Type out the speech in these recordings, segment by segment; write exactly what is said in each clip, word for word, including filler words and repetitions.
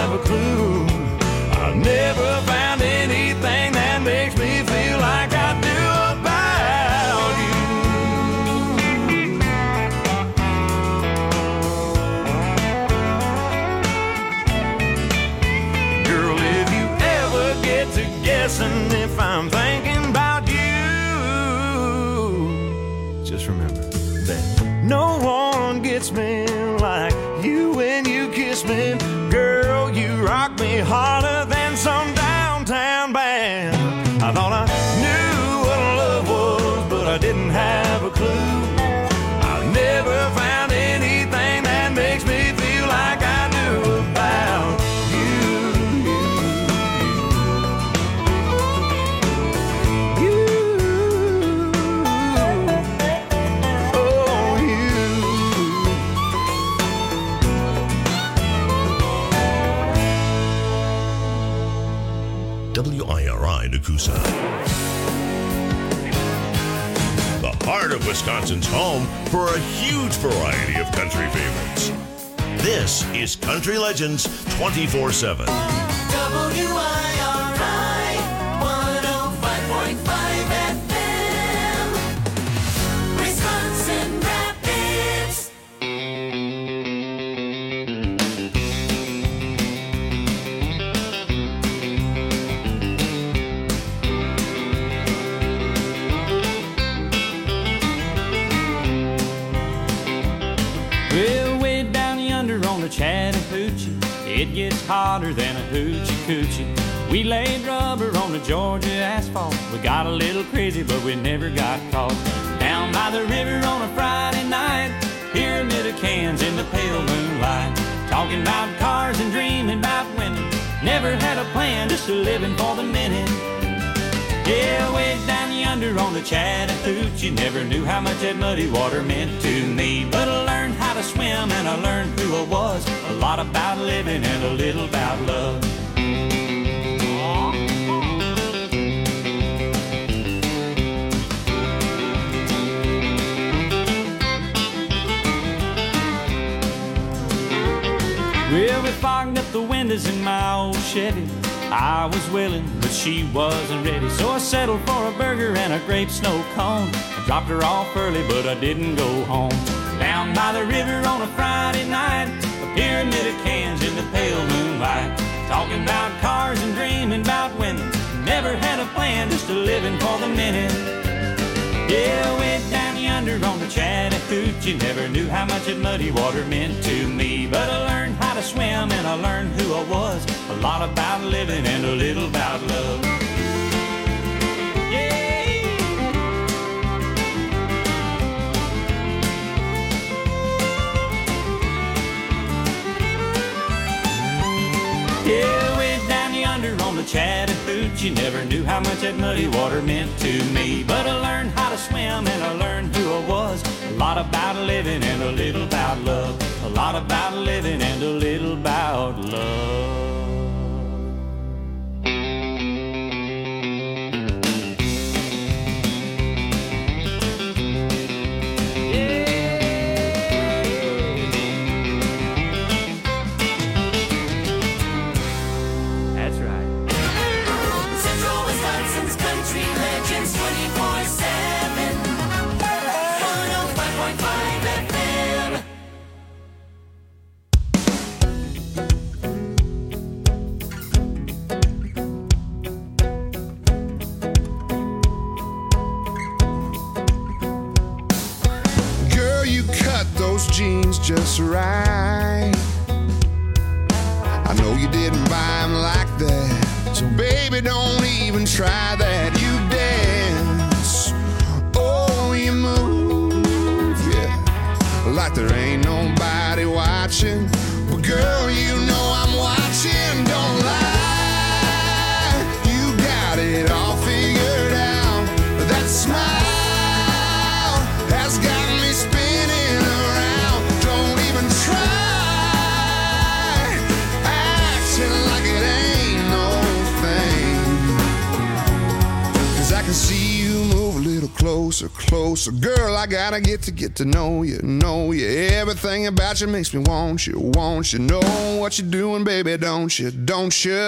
have a clue. I've never found anything that makes me feel like I do about you. Girl, if you ever get to guessing if I'm thinking about you, just remember that no one gets me like you when you kiss me. Girl, you rock me harder than some downtown band. I thought I knew what love was, but I didn't have a clue. I've never found anything that makes me feel like I do about you. You, oh you. W I R I Nakusa. The heart of Wisconsin's home for a huge variety of country favorites. This is Country Legends twenty-four seven. W I R I one oh five point five F M, Wisconsin Rapids. Well, way down yonder on the Chattahoochee, it gets hotter than a hoochie coochie. We laid rubber on the Georgia asphalt. We got a little crazy, but we never got caught. Down by the river on a Friday night, pyramid of cans in the pale moonlight. Talking about cars and dreaming about women. Never had a plan, just a living for the minute. Yeah, way down yonder on the Chattahoochee, never knew how much that muddy water meant to me. But I learned how to swim and I learned who I was. A lot about living and a little about love. Well, we fogged up the windows in my old Chevy. I was willing, but she wasn't ready. So I settled for a burger and a grape snow cone. I dropped her off early, but I didn't go home. Down by the river on a Friday night, a pyramid of cans in the pale moonlight. Talking about cars and dreaming about women. Never had a plan, just a living for the minute. Yeah, way down yonder on the Chattahoochee, never knew how much that muddy water meant to me. But I learned how to swim and I learned who I was. A lot about living and a little about love. Yeah. Yeah, way down yonder on the Chattahoochee, never knew how much that muddy water meant to me. But I learned how to swim and I learned who I was. A lot about living and a little about love. A lot about living and a little about love. Jeans just right. I know you didn't buy them like that, so baby don't even try that. You dance, oh you move, yeah, like there ain't nobody watching. But girl, you know I'm watching, don't lie. You got it all figured out. That smile has got me spinning around. Don't even try acting like it ain't no thing, 'cause I can see you move a little little closer, closer. Girl, I gotta get to get to know you, know you. Everything about you makes me want you, want you. Know what you're doing, baby, don't you, don't you?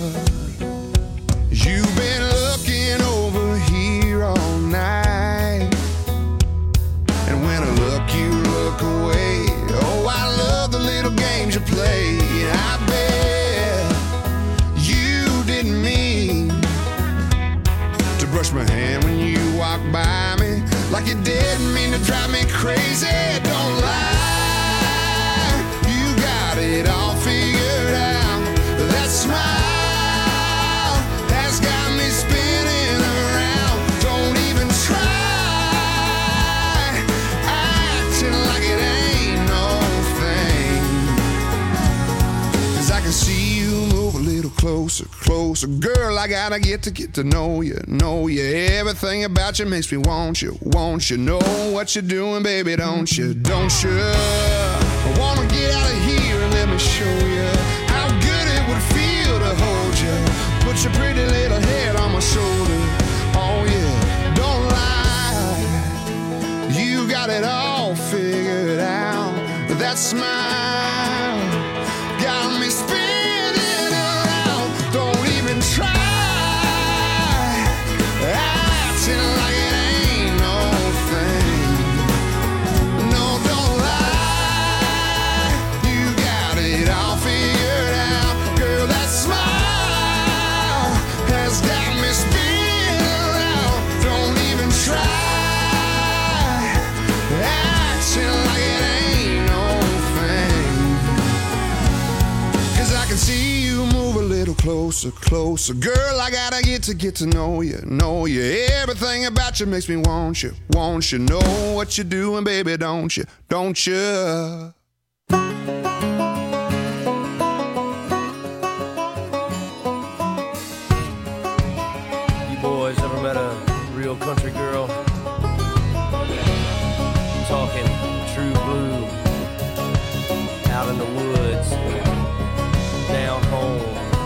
You've been looking over here all night, and when I look, you look away. Oh, I love the little games you play. I bet you didn't mean to brush my hand when you walked by me, like you didn't mean to drive me crazy. Don't lie, you got it all figured out. That smile has got me spinning around. Don't even try acting like it ain't no thing, 'cause I can see you move a little closer, closer. Girl, I gotta get to get to know you, know you. Everything about you makes me want you, want you. Know what you're doing, baby, don't you, don't you? I wanna get out of here and let me show you how good it would feel to hold you. Put your pretty little head on my shoulder. Oh yeah, don't lie, you got it all figured out. That smile got me spinning around. Don't even try acting like it ain't no thing. No, don't lie, you got it all figured out. Girl, that smile has got me spinning around. Don't even try acting like it ain't no thing, 'cause I can see you move a little closer, closer. Girl, I gotta get to get to know you, know you. Everything about you makes me want you, want you. Know what you're doing, baby, don't you, don't you? You boys ever met a real country girl? I'm talking true blue, out in the woods, down home,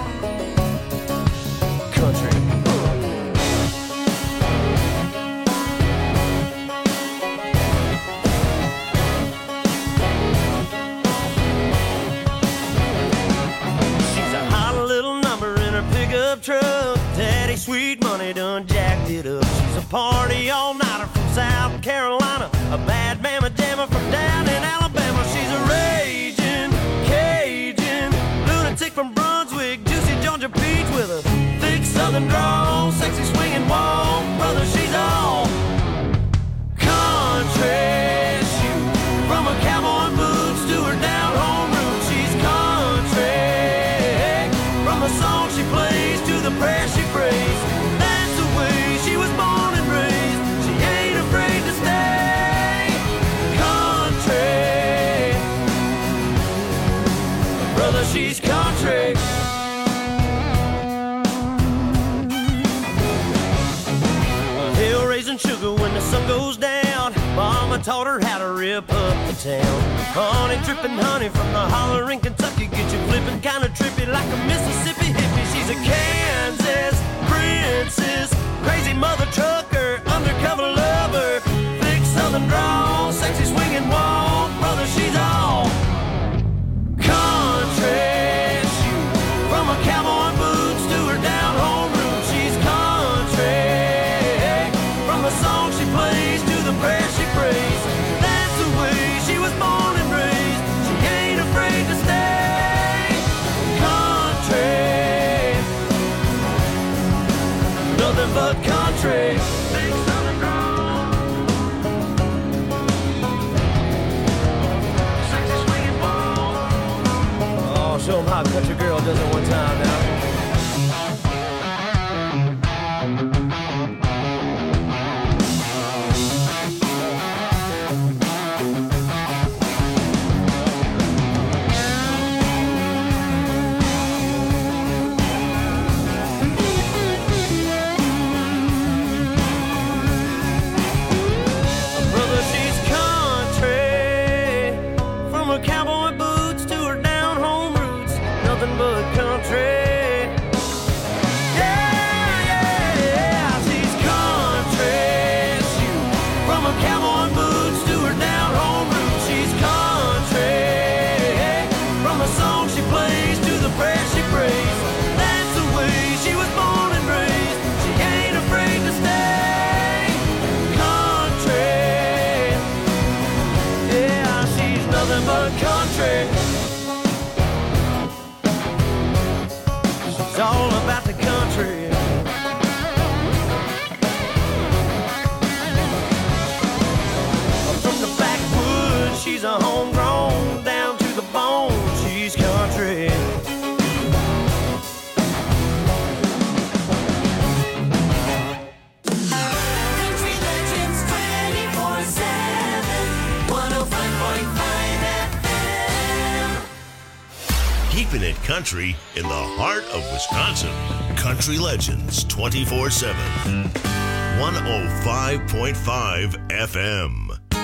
country. She's a hot little number in her pickup truck. Daddy Sweet Money done jacked it up. She's a party all-nighter from South Carolina, a bad mama jammer from down in Alabama. She's a raging Cajun lunatic from Brunswick, juicy Georgia peach with a thick southern drawl, sexy swinging walk. Brother, she's all country. Shoot, from her cowboy boots to her down home roots, she's country. From the song she plays to the prayer she prays, that's the way she was born and raised. She ain't afraid to stay country. Brother, she's country. Hill raising sugar when the sun goes down. Mama taught her how to rip up the town. Honey dripping honey from the holler in Kentucky, get you flipping kinda trippy like a Mississippi hippie. She's a Kansas princess, crazy mother trucker, undercover lover, thick southern drawl, sexy swinging walk. Brother, she's all country. Shoot, from her cowboy boots to her down home roots, she's country. From the song she plays to the prayer she prays, that's the way she was born and raised. She ain't afraid to stay country. Nothing but country. Big southern drawl, sexy swinging ball. Oh, show 'em how a country girl does it one time now. Brother, she's country. From her cowboy boots to her down home roots, nothing but country. she's a homegrown, down to the bone, she's country. Country Legends twenty-four seven, one oh five point five F M. Keeping it country in the heart of Wisconsin. Country Legends twenty-four seven. one oh five point five F M.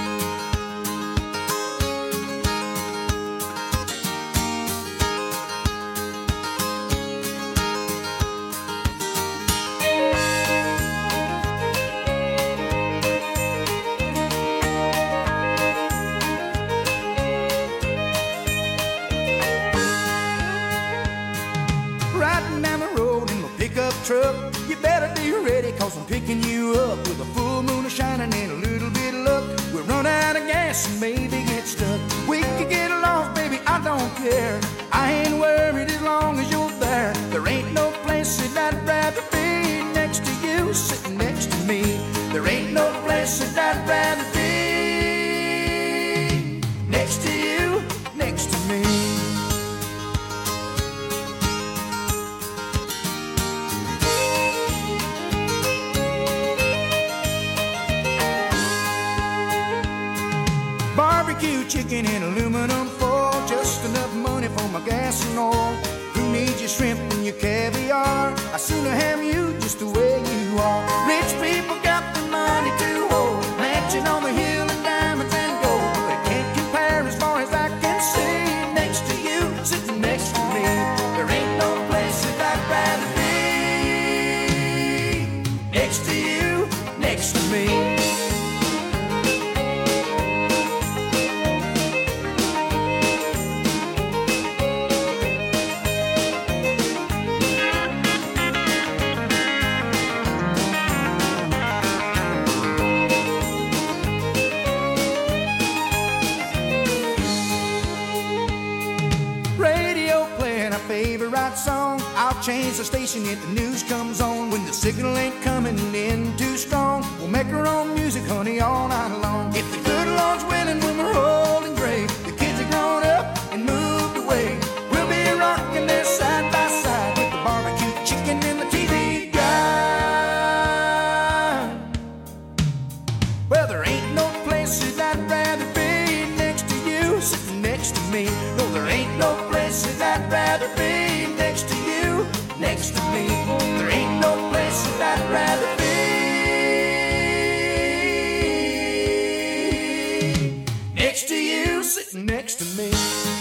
Riding down the road in my pickup truck. You better be ready, cause I'm picking you up with a full moon shining and a little bit of luck. We'll run out of gas and maybe get stuck. We could get lost, baby, I don't care. I ain't worried as long as you're there. There ain't no place that I'd rather be next to you, sitting next to me. There ain't no place that I'd rather be next to you, next to me. Barbecue chicken in aluminum foil, just enough money for my gas and oil. Who needs your shrimp and your caviar? I sooner have you just the way you are. Rich people got the money to hold, mansion on the hill and diamonds and gold. They can't compare as far as I can see. Next to you, sitting next to me. There ain't no place that I'd rather be. Next to you, next to me. Favorite song, I'll change the station if the news comes on. When the signal ain't coming in too strong, we'll make our own music, honey, all night long. If the good Lord's willing, when we're old and gray, the kids are grown up and moved away, we'll be rocking there side by side with the barbecue chicken and the T V guide. Well, there ain't no places I'd rather be next to you, sitting next to me. No, there ain't no places I'd rather be next to you, next to me. There ain't no places I'd rather be next to you, sitting next to me.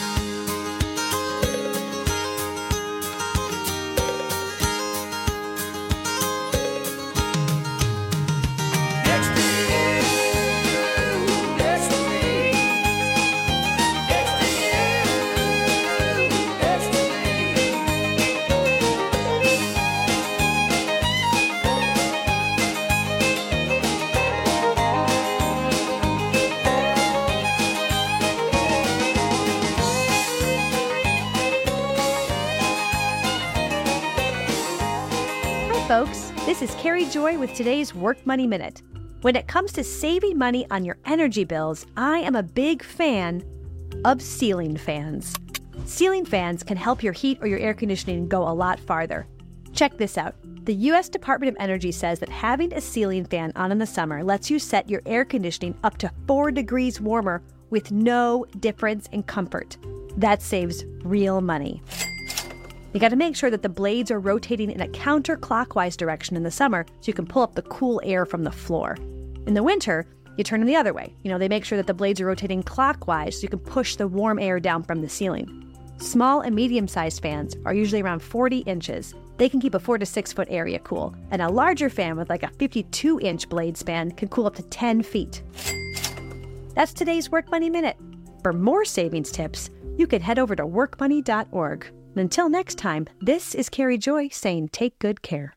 Folks, this is Carrie Joy with today's Work Money Minute. When it comes to saving money on your energy bills, I am a big fan of ceiling fans. Ceiling fans can help your heat or your air conditioning go a lot farther. Check this out. The U S Department of Energy says that having a ceiling fan on in the summer lets you set your air conditioning up to four degrees warmer with no difference in comfort. That saves real money. You got to make sure that the blades are rotating in a counterclockwise direction in the summer so you can pull up the cool air from the floor. In the winter, you turn them the other way. You know, they make sure that the blades are rotating clockwise so you can push the warm air down from the ceiling. Small and medium-sized fans are usually around forty inches. They can keep a four to six foot area cool. And a larger fan with like a fifty-two inch blade span can cool up to ten feet. That's today's Work Money Minute. For more savings tips, you can head over to work money dot org. And until next time, this is Carrie Joy saying take good care.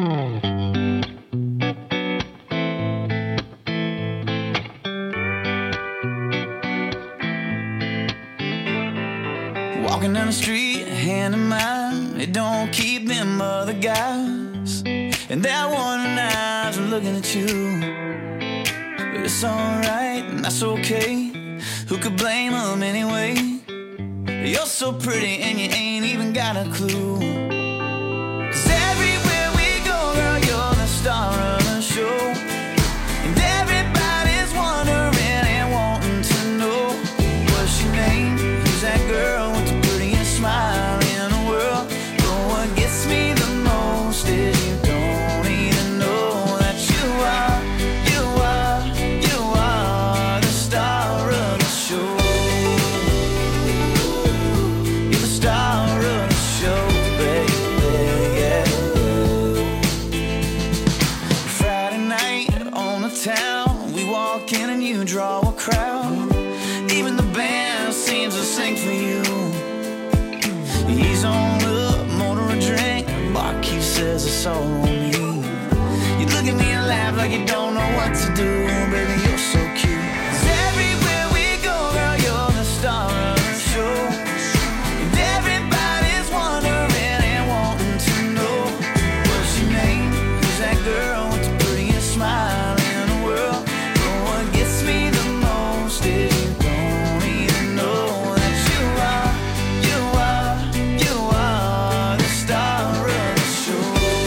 Walking down the street, hand in mine, it don't keep them other guys. And that one eyes are looking at you. But it's alright, and that's okay. who could blame them anyway? You're so pretty and you ain't even got a clue. 'Cause everywhere we go, girl, you're the star of the show. And everybody's wondering and wanting to know, what's your name? Who's that girl with the prettiest smile in the world? But what gets me the most is you don't even know that you are, you are, you are the star of the show. You're the star of the show, baby, yeah, yeah. Friday night on the town, we walk in and you draw a crowd. Even the band seems to sing for you. He's on up, motor a drink. Barkeep says it's all on me. You look at me and laugh like you don't know what to do. Baby, you're so cute. 'Cause everywhere we go, girl, you're the star of the show. And everybody's wondering and wanting to know, what's your name? Who's that girl with the prettiest smile in the world? But what gets me the most is you don't even know that you are, you are, you are the star of the show.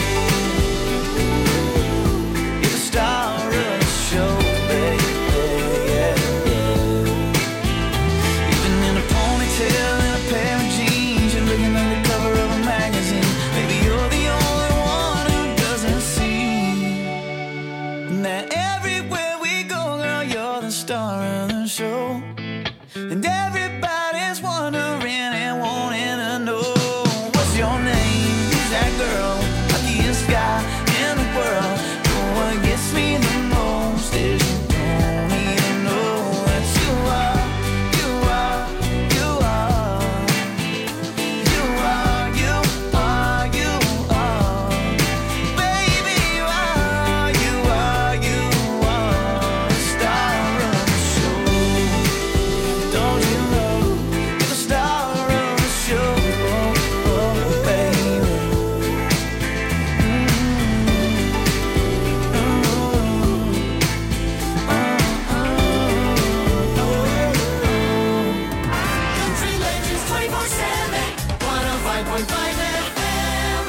You're the star of the show, baby, yeah, yeah. Even in a ponytail and a pair of jeans, you're looking like the cover of a magazine. Maybe you're the only one who doesn't see that everywhere we go, girl, you're the star of the show. And everybody's wondering and wanting to know, what's your name? Who's that girl? Luckiest guy in the world. But what gets me the most is you don't even know that you are, you are, you are, you are, you are, you are. Baby, you are, you are, you are the star of the show. Don't you know you're the star of the show, oh, oh, baby. Country Legends twenty-four seven, one oh five point five F M.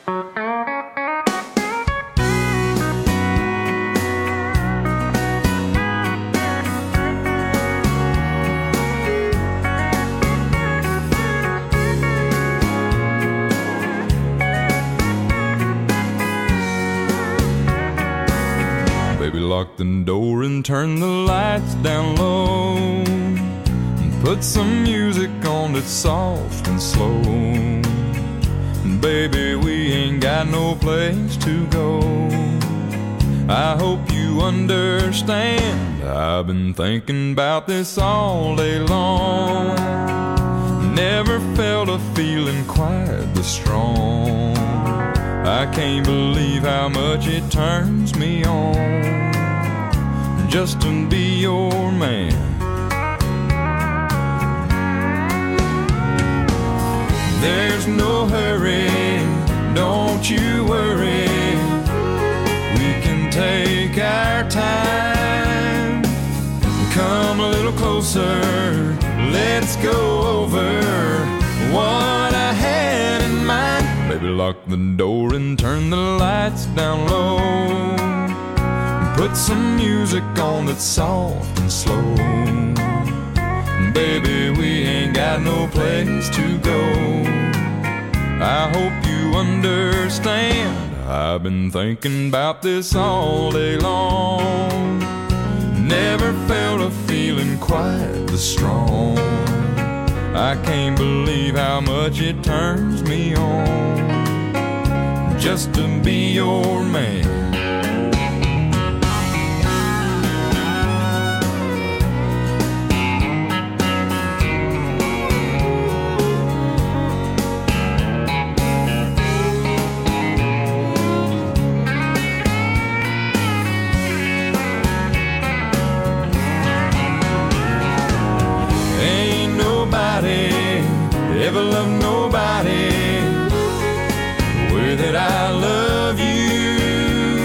Baby, lock the door and turn the lights down low. And put some music on that's soft and slow. And baby, we ain't got no place to go. I hope you understand. I've been thinking about this all day long. Never felt a feeling quite this strong. I can't believe how much it turns me on just to be your man. There's no hurry, don't you worry. We can take our time. Come a little closer, let's go over what I had in mind. Baby, lock the door and turn the lights down low. Put some music on that's soft and slow. Baby, we ain't got no place to go. I hope you understand. I've been thinking about this all day long. Never felt a feeling quite this strong. I can't believe how much it turns me on just to be your man. Ever love nobody the way that I love you.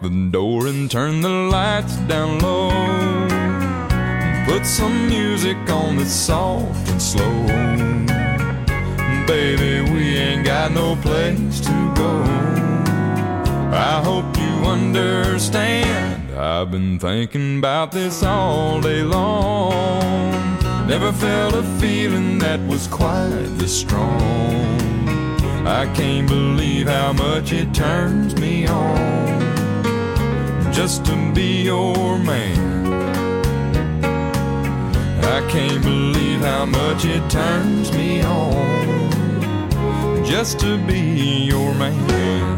the door and turn the lights down low. Put some music on that's soft and slow. Baby, we ain't got no place to go. I hope you understand. I've been thinking about this all day long. Never felt a feeling that was quite this strong. I can't believe how much it turns me on just to be your man. I can't believe how much it turns me on just to be your man.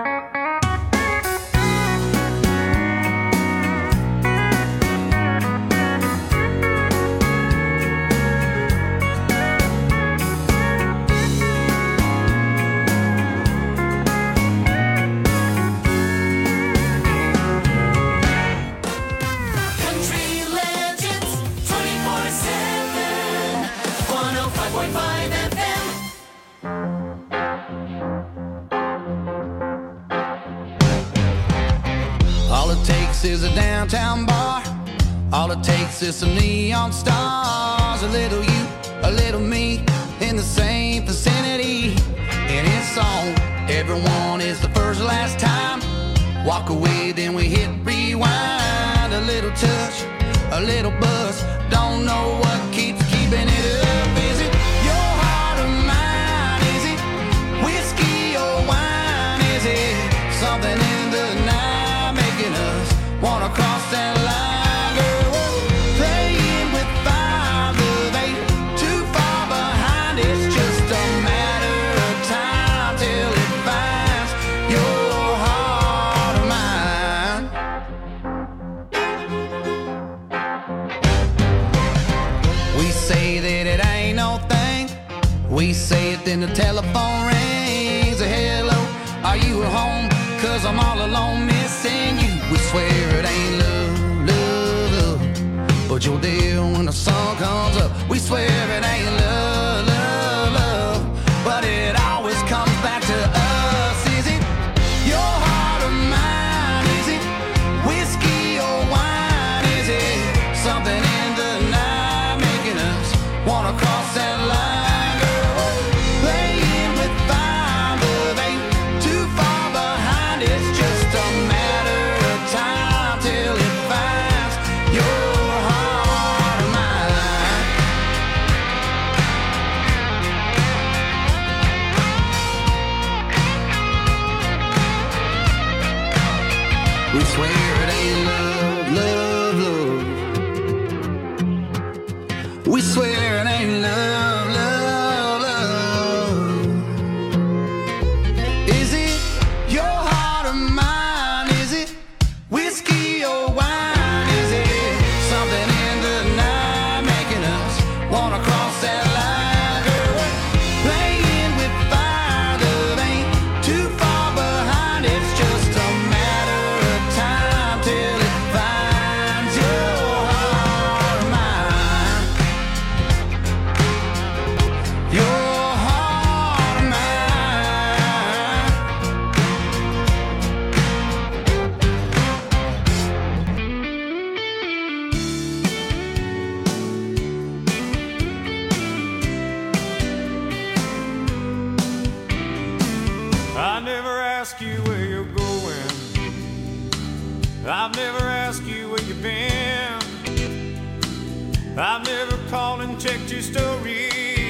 Is a downtown bar. All it takes is some neon stars. A little you, a little me, in the same vicinity. And it's on. Everyone is the first last time. Walk away, then we hit rewind. A little touch, a little buzz. Don't know what keeps keeping it up. Is it your heart or mine? Is it whiskey or wine? Is it something in the night making us wanna cross that line, girl? We're playing with fire, love ain't too far behind. It's just a matter of time till it finds your heart or mine. We say that it ain't no thing. We say it, then the telephone rings. A hello, are you at home? Cause I'm all alone missing you. We swear it ain't love, love, love, but you're there when the sun comes up. We swear it ain't love, love, love, but it always comes back to us. Is it your heart or mine? Is it whiskey or wine? Is it something in the night making us wanna cross that line? We swear it ain't love, love, love. We swear it ain't love, love, love. Is it your heart or mine? Is it whiskey or wine? Is it something in the night making us wanna cross that line? Girl, we're playing with fire, love ain't too far behind. It's just a matter of time till it finds your heart or mine. Your heart or mine. I never ask you where you're going. I've never asked you where you've been. I've never called and checked your story.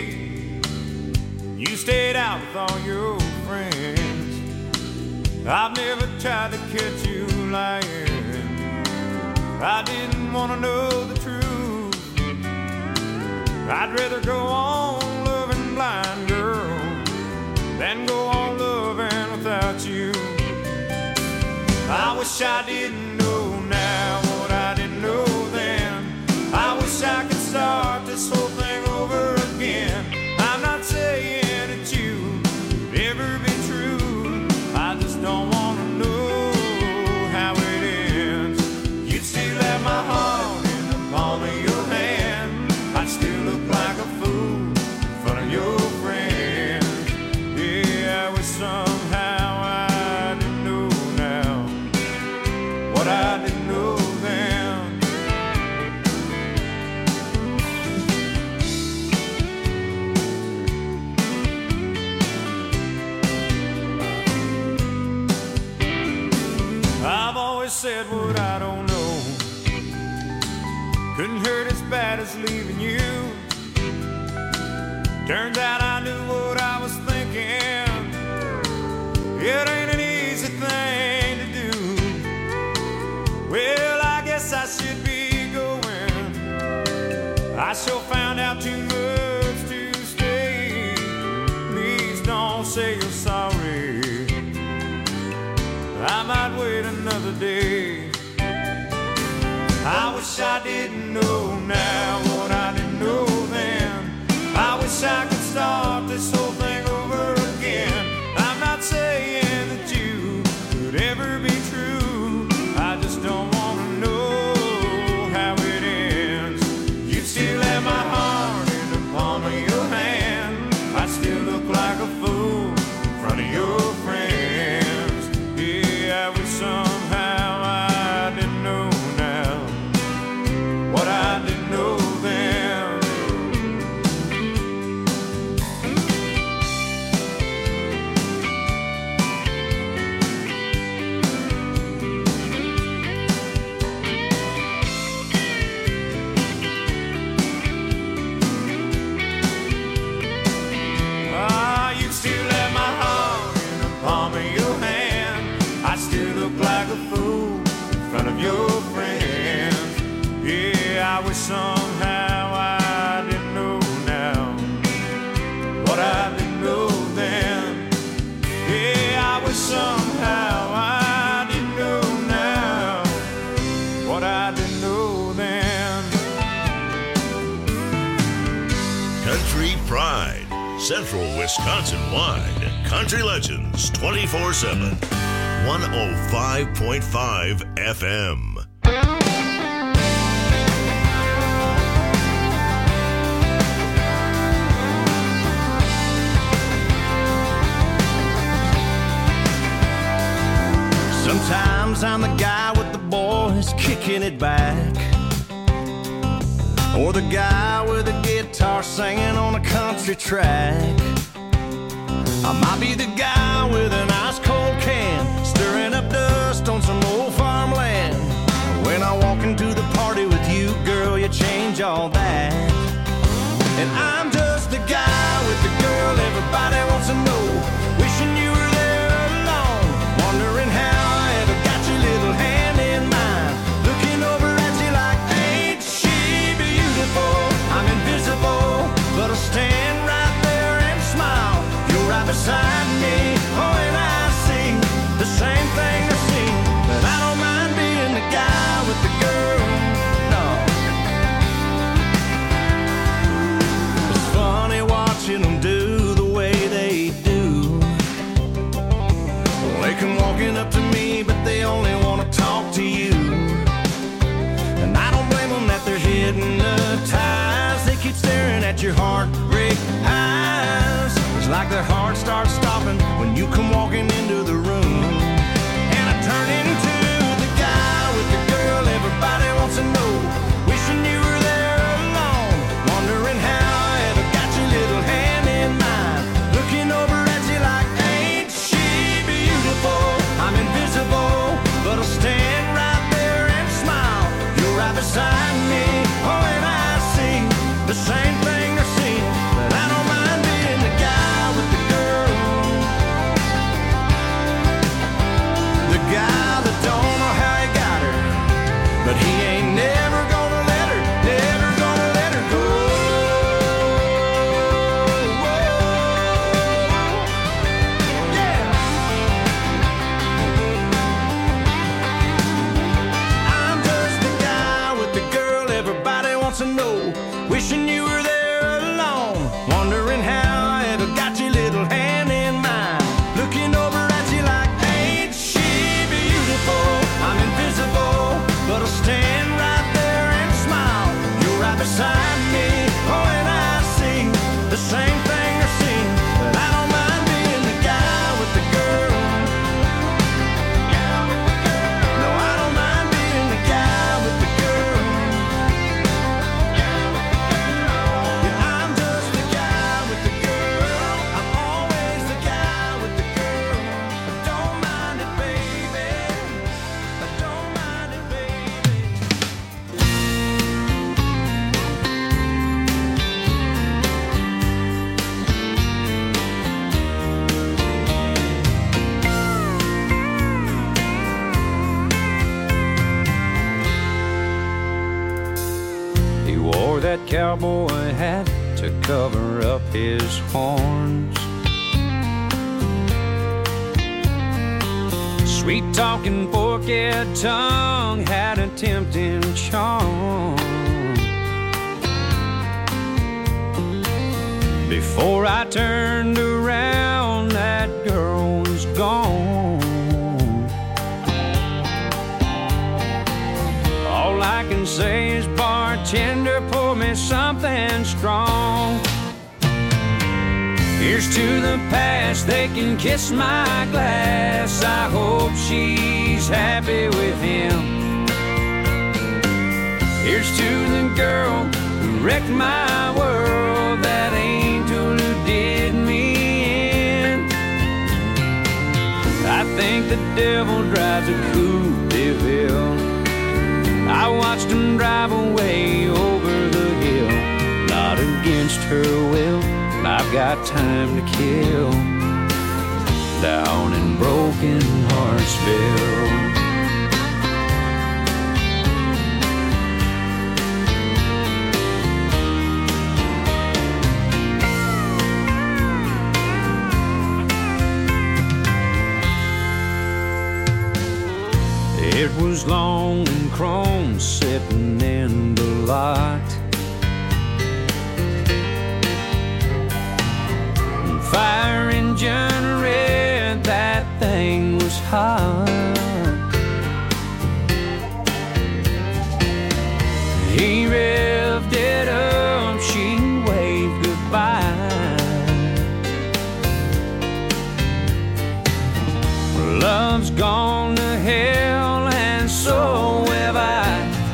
You stayed out with all your friends. I've never tried to catch you lying. I didn't want to know the truth. I'd rather go on loving blind, girl, than go on loving without you. I wish I didn't know now what I didn't know then. I wish I could start this whole thing over again. I'm not saying that you would ever be true. I just don't want to know how it ends. You'd still have my heart in the palm of your hand. I'd still look like a fool in front of your friends. Yeah, I wish somehow I didn't know now sad as leaving you. Turns out I knew what I was thinking. It ain't an easy thing to do. Well, I guess I should be going. I sure found out too much to stay. Please don't say you're sorry. I might wait another day. I wish I didn't know now what I didn't know then. I wish I could start this whole thing over again. I'm not saying that you could ever be true. I just don't want to know how it ends. You still have my heart in the palm of your hand. I still look like a fool in front of your friends. Yeah, I wish somehow I didn't know now what I didn't know then. Ah, you still have my heart in the palm of your hand. I still look like a fool in front of your friends. Yeah, I wish somehow I didn't know now what I didn't know then. Yeah, I wish somehow I didn't know now what I didn't know then. Country Pride, Central Wisconsin wide. Country Legends twenty-four seven. one oh five point five F M. Sometimes I'm the guy with the boys kicking it back, or the guy with a guitar singing on a country track. I might be the guy with an ice cold can, stirring up dust on some old farmland. When I walk into the party with you, girl, you change all that. And I'm just the guy with the girl everybody wants to know, wishing you were there alone, wondering how I ever got your little hand in mine, looking over at you like, ain't she beautiful? I'm invisible, but I'll stand right there and smile. You're right beside me, oh, and I see the same thing I see, but I don't mind being the guy with the girl, no. It's funny watching them do the way they do. They come walking up to me, but they only want to talk to you. And I don't blame them that they're hypnotized. They keep staring at your heartbreak eyes. It's like their heart starts stopping when you come walking into the room. And I turn into the guy with the girl everybody wants to know, wishing you were there alone, wondering how I ever got your little hand in mine, looking over at you like, ain't she beautiful? I'm invisible, but I'll stand right there and smile. You're right beside me, oh, and I see the same thing I see, but I don't mind being the guy with the girl. that cowboy hat to cover up his horns. Sweet-talking forked tongue had a tempting charm. Before I turned around, that girl was gone. All I can say is, bartender, pour me something strong. Here's to the past, they can kiss my glass. I hope she's happy with him. Here's to the girl who wrecked my world, that angel who did me in. I think the devil drives a Coupe de Ville. I watched him drive away over the hill, not against her will. I've got time to kill down in Broken Heartsville. It was long and chrome sitting in the lot. Fire engine red, that thing was hot. He revved it up, she waved goodbye. Love's gone to hell, and so have I.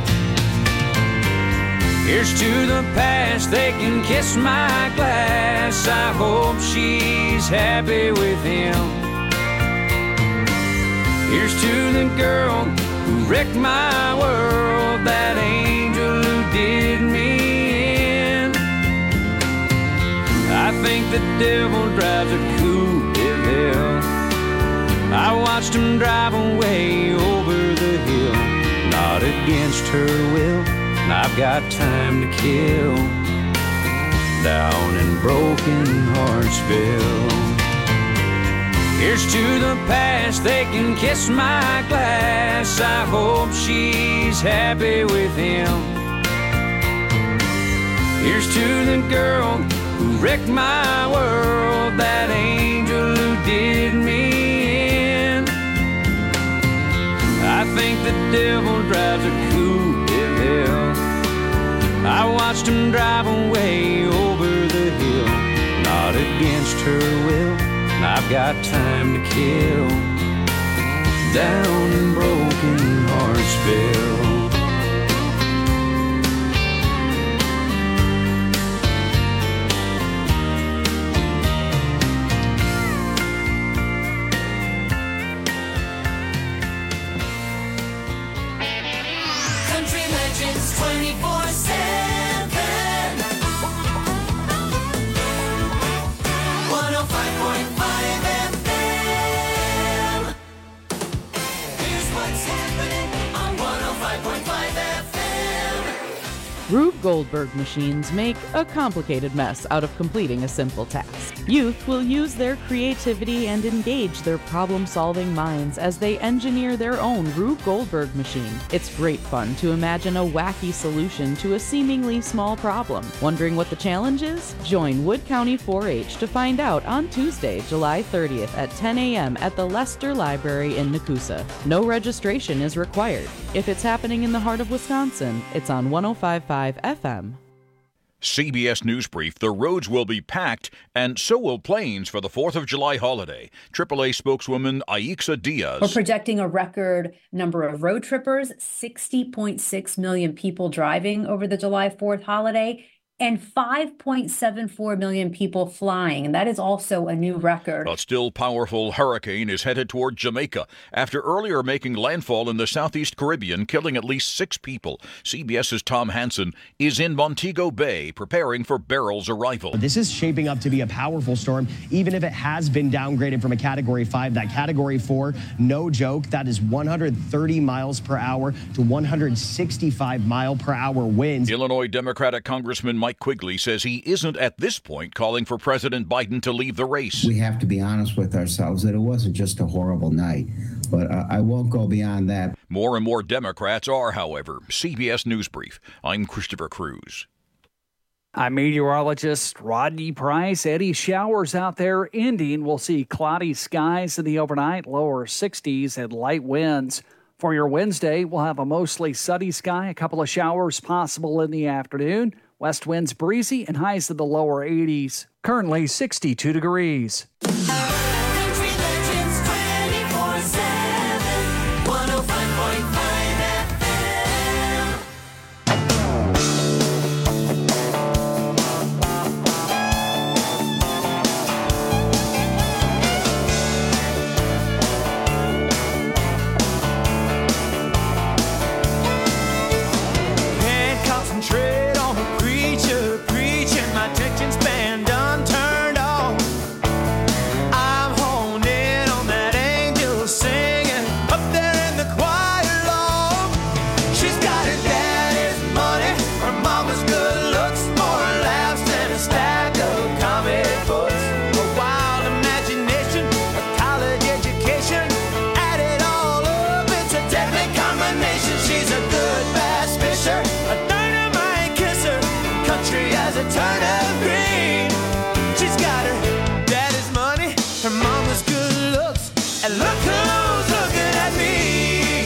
Here's to the past, they can kiss my glass. I hope she's happy with him. Here's to the girl who wrecked my world, that angel who did me in. I think the devil drives a Coupe de Ville. I watched him drive away over the hill, not against her will. I've got time to kill down in Broken Heartsville. Here's to the past, they can kiss my glass. I hope she's happy with him. Here's to the girl who wrecked my world, that angel who did me in. I think the devil drives a Coupe de Ville. I watched him drive away over the hill, not against her will. I've got time to kill down in Broken Heartsville. twenty-four seven one oh five point five F M. Here's what's happening on one oh five point five F M. Rube Goldberg machines make a complicated mess out of completing a simple task. Youth will use their creativity and engage their problem-solving minds as they engineer their own Rube Goldberg machine. It's great fun to imagine a wacky solution to a seemingly small problem. Wondering what the challenge is? Join Wood County four H to find out on Tuesday, July thirtieth at ten a.m. at the Lester Library in Nakusa. No registration is required. If it's happening in the heart of Wisconsin, it's on one oh five point five F M. C B S News Brief, the roads will be packed, and so will planes for the fourth of July holiday. triple A spokeswoman Aixa Diaz. We're projecting a record number of road trippers, sixty point six million people driving over the July fourth holiday, and five point seven four million people flying. And that is also a new record. A still powerful hurricane is headed toward Jamaica after earlier making landfall in the southeast Caribbean, killing at least six people. CBS's Tom Hansen is in Montego Bay preparing for Beryl's arrival. This is shaping up to be a powerful storm, even if it has been downgraded from a Category five. That Category four, no joke, that is one hundred thirty miles per hour to one hundred sixty-five mile per hour winds. Illinois Democratic Congressman Mike Quigley says he isn't at this point calling for President Biden to leave the race. We have to be honest with ourselves that it wasn't just a horrible night, but uh, I won't go beyond that. More and more Democrats are, however. C B S News Brief. I'm Christopher Cruz. I'm meteorologist Rodney Price. Eddy showers out there ending. We'll see cloudy skies in the overnight, lower sixties and light winds. For your Wednesday, we'll have a mostly sunny sky, a couple of showers possible in the afternoon. West winds breezy and highs in the lower eighties. Currently sixty-two degrees. Country Legends twenty-four seven, one oh five point five F M. Can't concentrate on the preacher preaching. My attention span done turned off. I'm honed in on that angel singing up there in the choir loft. She's got her daddy's money, her mama's good looks, more laughs than a stack of comic books. A wild imagination, a college education, add it all up, it's a deadly combination. She's a good bass fisher, a dynamite kisser, country as a turnip green. She's got her daddy's money, her mama's good looks, and look who's looking at me.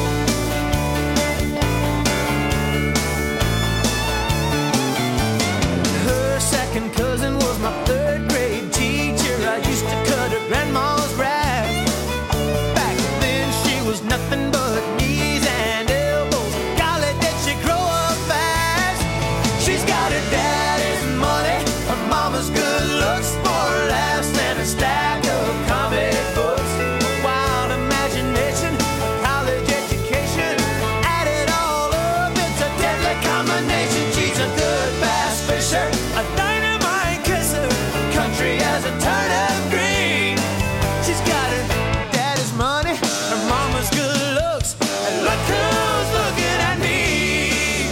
Her second cousin was my third grade teacher. I used to cut her grandma's grass. Back then she was nothing but knees and elbows. Golly, did she grow up fast? She's got her daddy's money, her mama's good looks, more laughs than a stack of comic books. A wild imagination, a college education, add it all up, it's a deadly combination. She's a good bass fisher, a dynamite kisser, country as a turnip green. She's got her daddy's money, her mama's good looks, and look who's looking at me.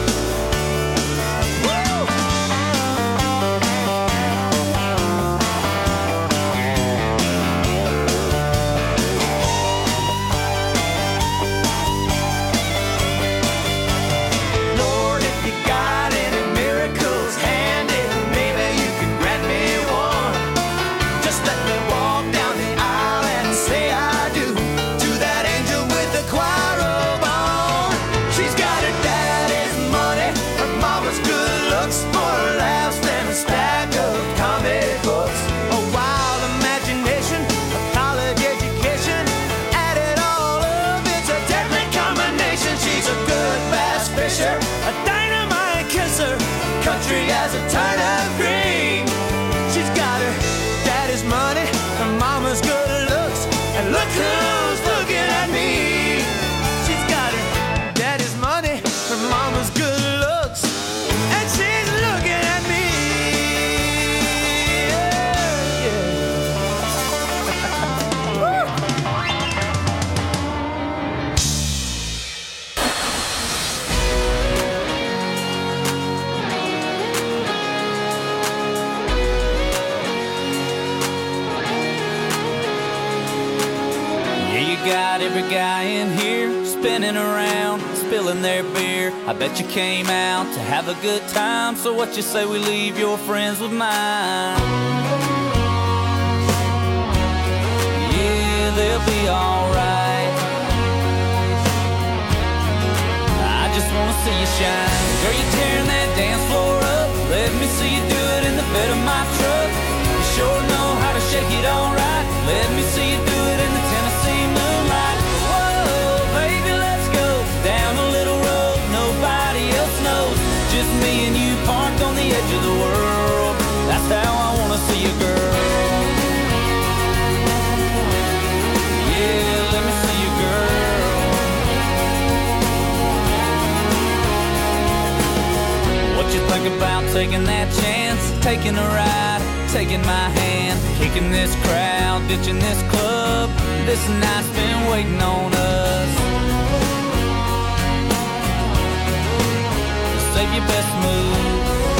Woo! Lord, if you got any miracles handy, maybe you can grant me one. Just let me walk down the aisle and say I do to that angel with the choir robe on. She's got her daddy's money, her mama's good looks, more laughs than a stack of comic books. A wild imagination, a college education, add it all up, it's a deadly combination. She's a good bass fisher, a dynamite kisser, country as a turnip green. She's got her daddy's money, her mama's good looks, and look who's looking at me. She's got her daddy's money, her mama's good looks, and she's looking at me. Yeah, yeah. Woo! Yeah, you got every guy in here spinning around, spilling their beer. I bet you came out to have a good time. So what you say we leave your friends with mine? Yeah, they'll be alright. I just wanna see you shine. Girl, you tearing that dance floor up. Let me see you do it in the bed of my truck. You sure know how to shake it alright. Let me see you do it in the Tennessee moonlight. Whoa, baby, let's go down a little road nobody else knows. Just me and you parked on the edge of the world. That's how I wanna see you, girl. Yeah, let me see you, girl. What you think about taking that chance? Taking a ride, taking my hand, kicking this crowd, ditching this club. This night's been waiting on us. Save your best move.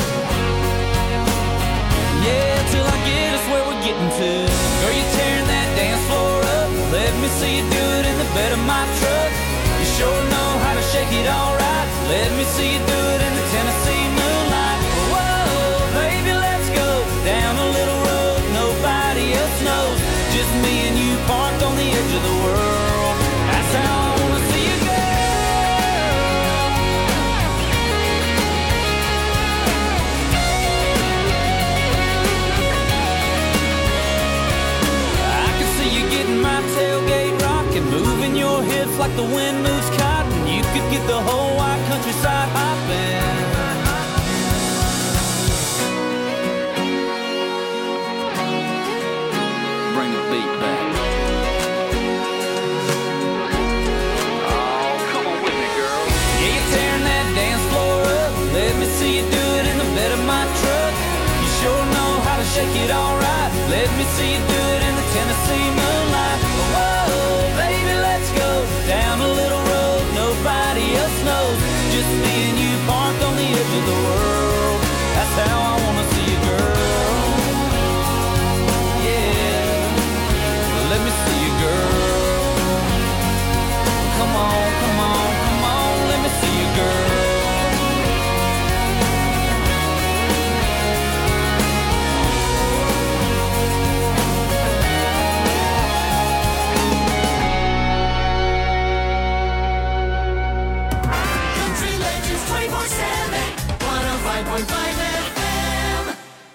Yeah, till I get us where we're getting to. Girl, you tearing that dance floor up. Let me see you do it in the bed of my truck. You sure know how to shake it all right. Let me see you do it in the Tennessee moonlight. Whoa, baby, let's go down a little road nobody else knows. Just me and you parked on the edge of the world. That's how I wanna see you, girl. I can see you getting my tailgate rocking, moving your hips like the wind moves cotton. You could get the whole wide countryside hopping. Bring the beat back. Oh, come on with me, girl. Yeah, you're tearing that dance floor up. Let me see you do it in the bed of my truck. You sure know how to shake it all right. Let me see you do it in the Tennessee moonlight. Whoa, baby, let's go down a little road nobody else knows. Just me and you parked on the edge of the world. That's how I wanna see you, girl. Yeah, let me see you, girl. Come on, come on, come on, let me see you, girl. Country Legends twenty-four seven, one oh five point five F M.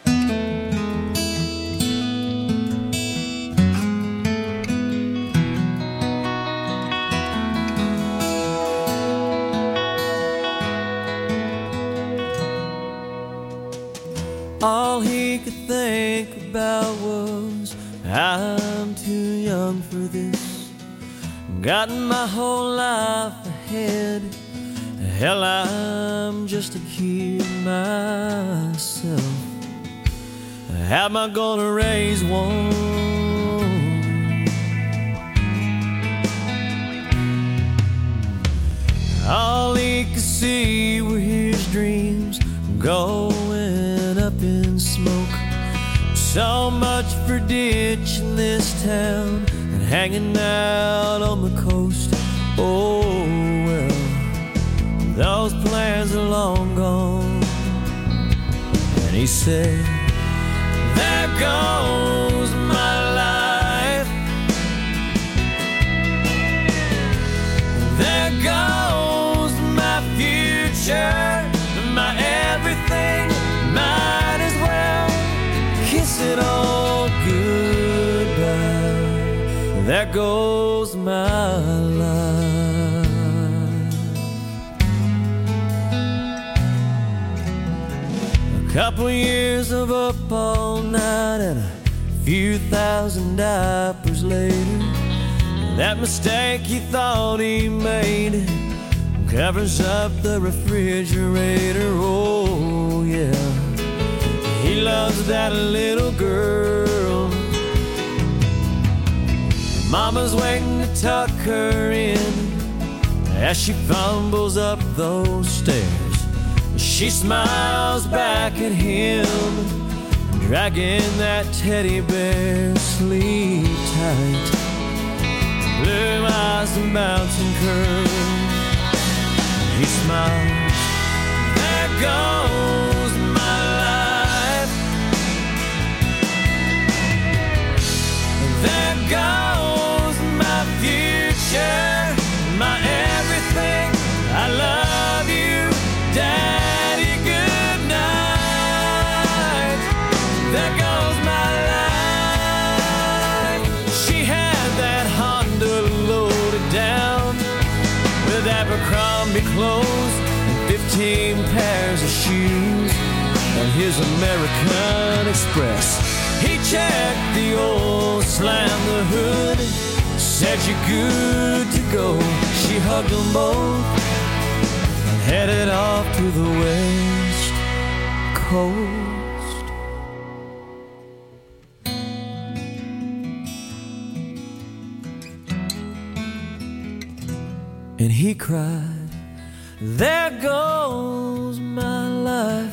All he could think about was, I'm too young for this. Got my whole life ahead. Hell, I'm just a kid myself. How am I gonna raise one? All he could see were his dreams going up in smoke. So much for ditching this town and hanging out on the coast. Oh well, those plans are long gone. And he said, there goes my life. There goes my future, my everything. Might as well kiss it all goodbye. There goes my life. A couple years of up all night and a few thousand diapers later, that mistake he thought he made covers up the refrigerator. Oh yeah, he loves that little girl. Mama's waiting to tuck her in as she fumbles up those stairs. She smiles back at him, dragging that teddy bear. Sleep tight, blue eyes and bouncing curls. He smiles, there goes my life. There goes my future, my everything. I love you, Daddy, good night. There goes my life. She had that Honda loaded down with Abercrombie clothes and fifteen pairs pairs of shoes and his American Express. He checked the oil, slammed the hood, said you're good to go. She hugged them both and headed off to the West Coast. And he cried, there goes my life.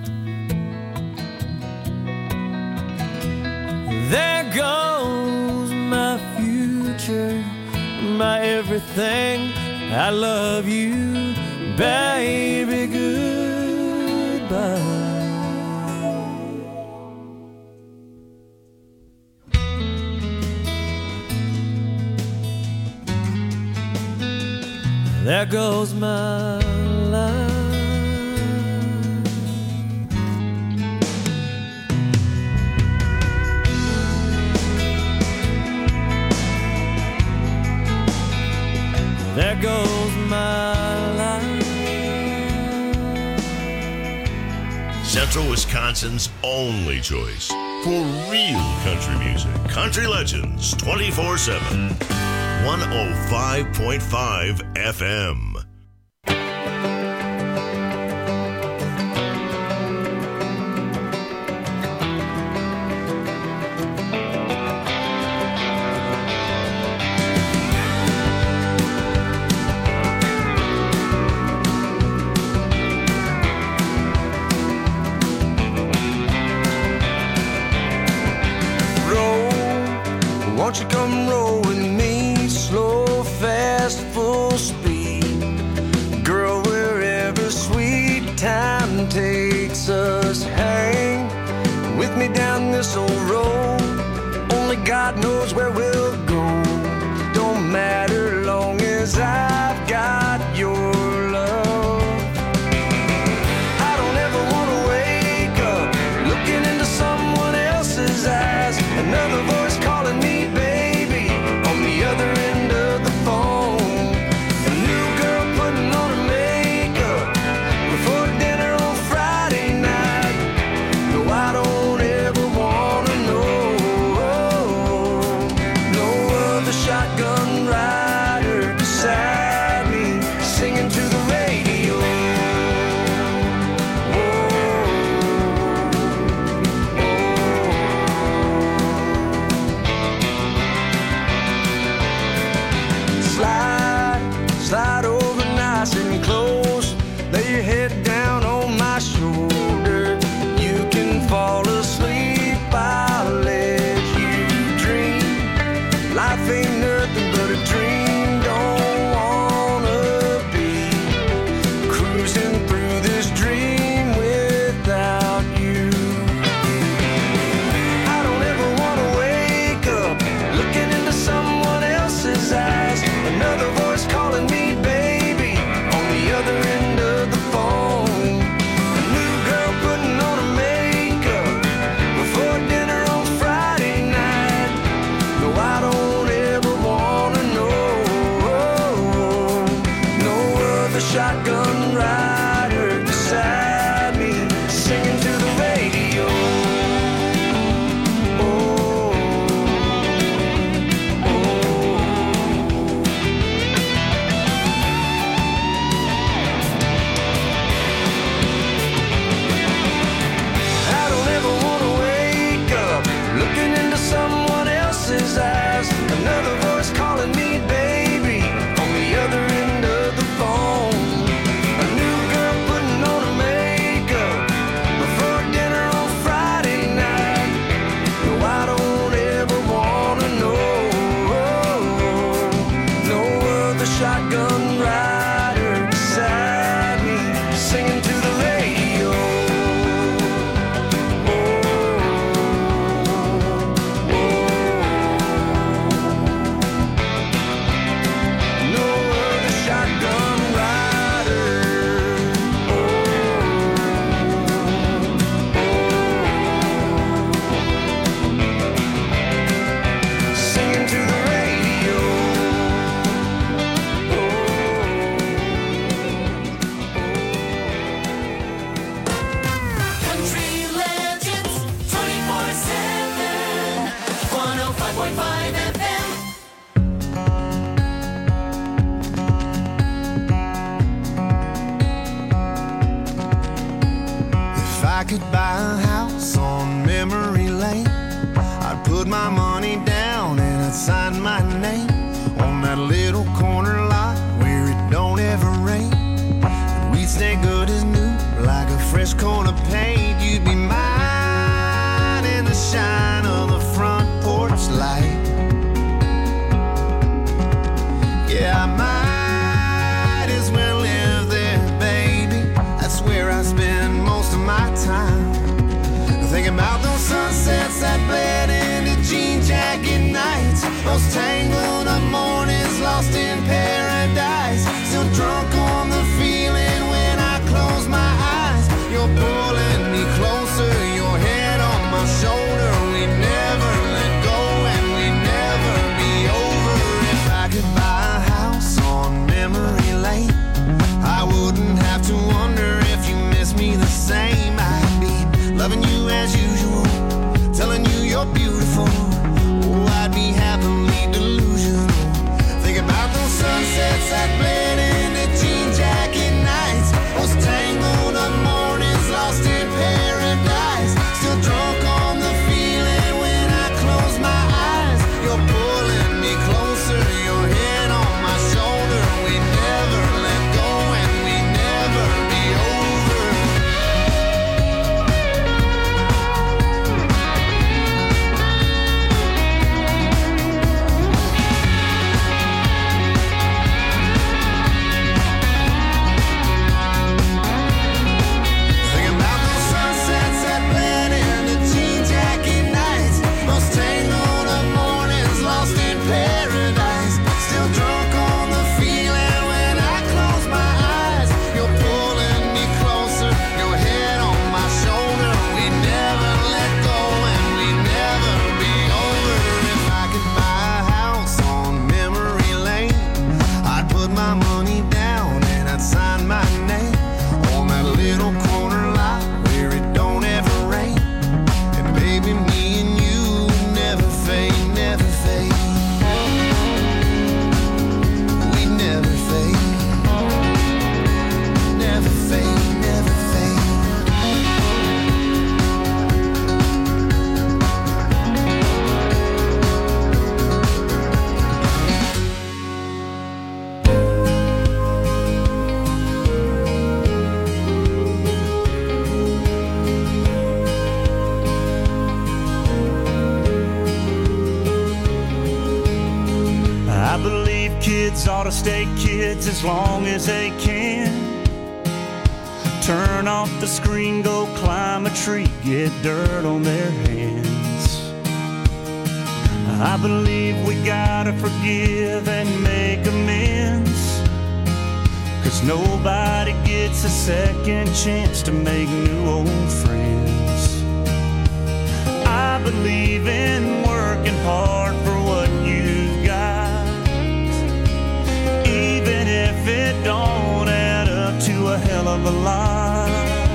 There goes my future, my everything. I love you, baby, goodbye. There goes my life. There goes my life. Central Wisconsin's only choice for real country music. Country Legends twenty-four seven. one oh five point five F M. Won't you come roll with me, slow, fast, full speed? Girl, wherever sweet time takes us, hang with me down this old road. Only God knows where we'll go. Don't matter long as I've got your love. I don't ever want to wake up looking into someone else's eyes. Another voice calling me other end of the phone. A new girl putting on her makeup before dinner on Friday night. No, I don't ever wanna know. No other shotgun rider beside me, singing to I could buy a house on memory lane, I'd put my money down and I'd sign my name on that little corner lot where it don't ever rain. And we'd stay good as new, like a fresh coat of paint. You'd be mine in the shine of the front porch light. Yeah, I might as well live there, baby. That's where I spend most of my time. Thinking about those sunsets that bled into jean jacket nights, those tangled up mornings lost in paradise. Still drunk on the feeling when I close my eyes. You're pulling me closer, your head on my shoulder. We never let go and we never be over. If I could buy a house on memory lane, I wouldn't have to wonder if you miss me the same. I'd be loving you as usual, telling you you're beautiful. Oh, I'd be happily delusional. Think about those sunsets that bled into jean jacket nights, those tangled up mornings lost in paradise. Still drunk on the feeling when I close my eyes. You're pulling me closer, your head on my shoulder. We never let go and we never be over. Thinking about those sunsets that bled into jean jacket nights, those tangled up mornings lost in paradise. Still drunk on the feeling when I close my eyes. You're pulling me closer, your head on my shoulder. We never let go and we never be over. If I could buy a house on memory lane, I'd put my money down and I'd sign my name on that little corner lot where it don't ever rain. And baby, me and you never fade, never fade. We never fade, never fade, never fade. I believe kids ought to stay kids as long as they can. Turn off the screen, go climb a tree, get dirt on their hands. I believe we gotta forgive and make amends, 'cause nobody gets a second chance to make new old friends. I believe in working hard for what you've got, even if it don't add up to a hell of a lot.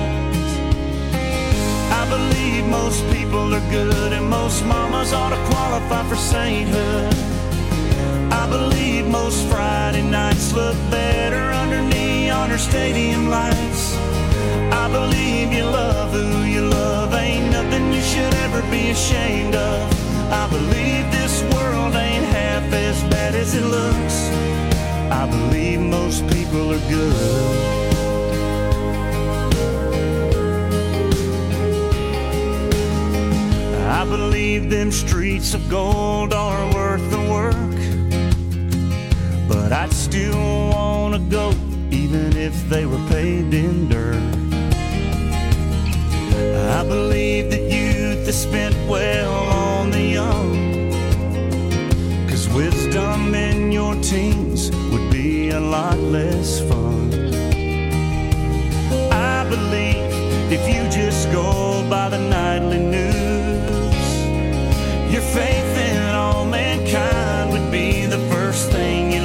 I believe most people are good and most mamas ought to qualify for sainthood. I believe most Friday nights look better under neon or stadium lights. I believe you love who you love, ain't nothing you should ever be ashamed of. I believe this world ain't half as bad as it looks. I believe most people are good. I believe them streets of gold are worth the work, but I'd still wanna go even if they were paved in dirt. I believe that youth is spent well on the young, 'cause wisdom in your teens would be a lot less fun. I believe if you just go by the nightly news, your faith in all mankind would be the first thing you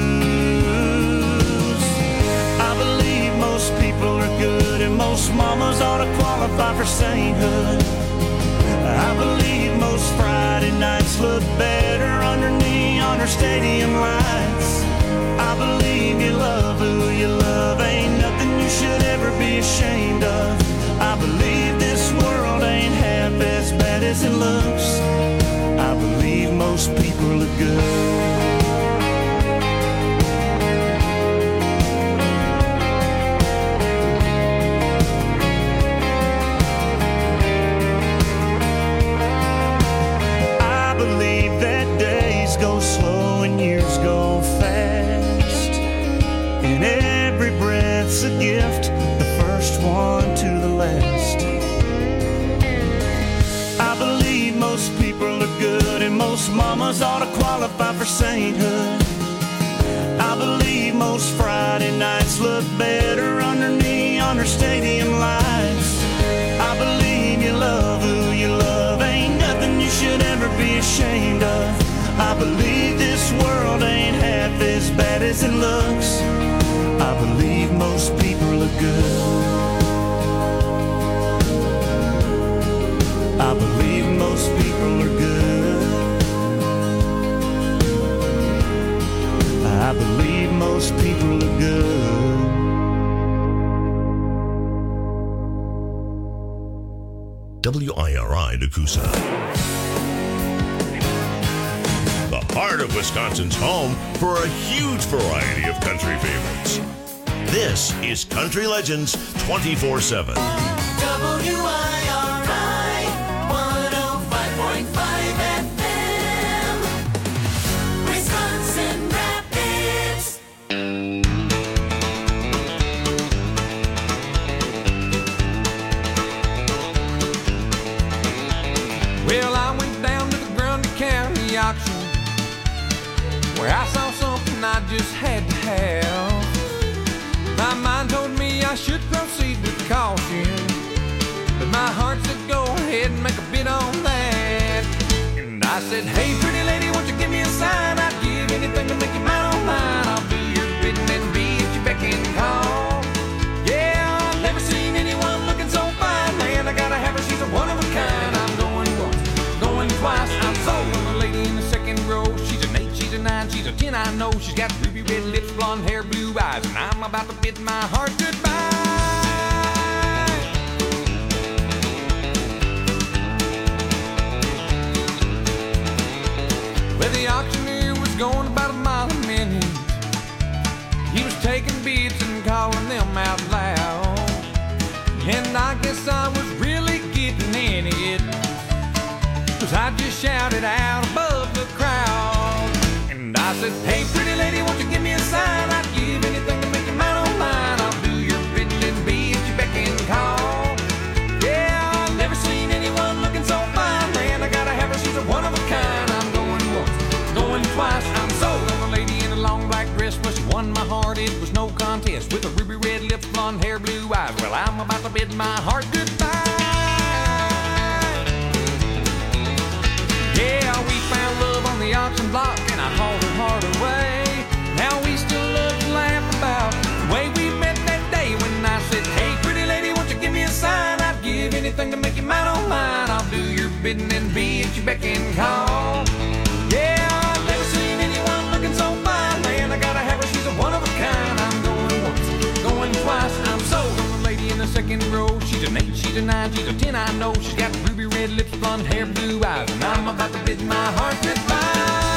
lose. I believe most people are good and most mamas ought to qualify for sainthood. I believe most Friday nights look better under neon or stadium lights. I believe you love who you love, ain't nothing you should ever be ashamed of. I believe qualify for sainthood. I believe most Friday nights look better under neon or stadium lights. I believe you love who you love, ain't nothing you should ever be ashamed of. I believe this world ain't half as bad as it looks. I believe most people are good. I believe most people are good. I believe most people are good. W I R I Nakusa. The heart of Wisconsin's home for a huge variety of country favorites. This is Country Legends twenty-four seven. W I R I one oh five point five F M, Wisconsin Rapids. Well, I went down to the Grundy County auction where I saw something I just had to have. My mind told me I should proceed with caution, but my heart said go ahead and make a bid on that. And I said, hey pretty lady, won't you give me a sign? I'd give anything to make you mine on mine. I'll do your bidding and be at your beck and call. Yeah, I've never seen anyone looking so fine, man. I gotta have her, she's a one of a kind. I'm going once, going twice, I'm sold on the lady in the second row. She's an eight, she's a nine, she's a ten, I know. She's got ruby red lips, blonde hair, blue eyes, and I'm about to bid my heart goodbye. Well, the auctioneer was going about a mile a minute. He was taking bids and calling them out loud, and I guess I was really getting in it, 'cause I just shouted out above the crowd. And I said, hey pretty lady, won't you give me a sign? I'd give anything to make you mine on mine. I'll do your bidding and be at your beck and call. Yeah, I've never seen anyone looking so fine, man. I gotta have her, she's a one of a kind. I'm going once, going twice, I'm sold on the lady in a long black dress. Well, she won my heart, it was no contest, with a ruby red lips, blonde hair, blue eyes. Well, I'm about to bid my heart goodbye. Yeah, we found love on the auction block, and I hauled her heart away. Now we still love to laugh about the way we met that day when I said, hey pretty lady, won't you give me a sign? I'd give anything to make you mine on mine. I'll do your bidding and be at your beck and call. Yeah, I've never seen anyone looking so fine, man. I gotta have her, she's a one of a kind. I'm going once, going twice, I'm sold on the lady in the second row. She's an eight, she's a nine, she's a ten, I know. She's got ruby red lips, blonde hair, blue eyes, and I'm about to bid my heart goodbye.